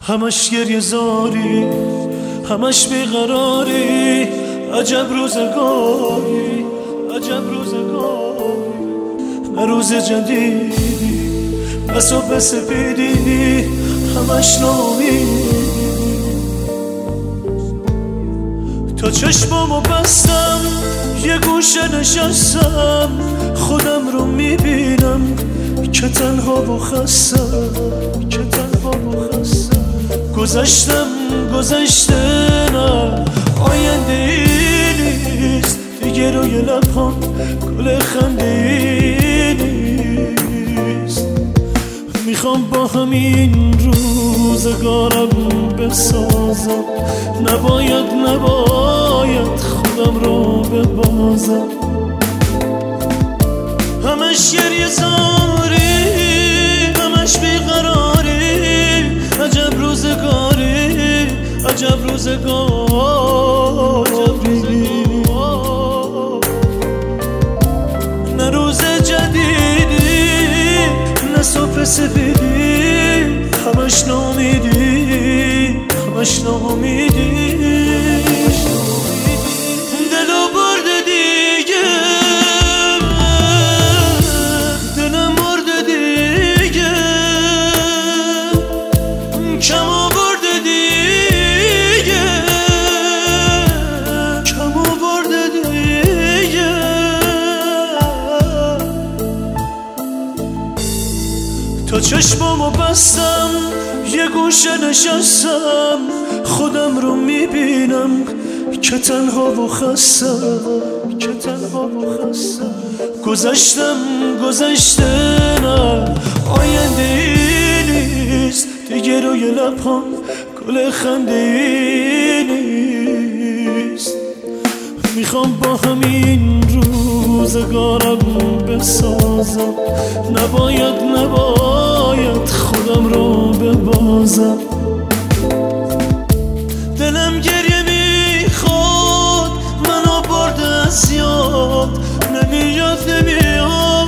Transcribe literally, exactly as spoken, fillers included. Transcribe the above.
همش گریه زاری، همش بیقراری، عجب روزگاری، عجب روزگاری. نه روز جدیدی، نه صبح سپیدی، همش ناامیدی. تا چشمامو بستم یه گوشه نشستم، خودم رو میبینم که تنها و خستم، که تنها و خستم. گذشتم گذشته نه آینده ای نیست دیگه، روی لبام گل خنده ای نیست. میخوام با همین روزگارم بسازم، نباید نباید خودم رو ببازم. همش گریه زاری، همش بیقراری، عجب روزگاری، عجب روزگاری. نه روز جدیدی، نه صبح سپیدی، همش ناامیدی، همش ناامیدی. دلو برده دیگه، دلم مرده دیگه، کمو برده دیگه، کمو برده دیگه. تا چشمامو بستم یه گوشه نشستم، خودم رو میبینم که تنها و خستم، که تنها و خستم. گذشتم گذشته نه آینده ای نیست دیگه، روی لبام گل خنده ای نیست. میخوام با همین روزگارم بسازم، نباید نباید خودم رو ببازم. دلم گریه میخواد، منو برده از یاد، نمیاد نمیاد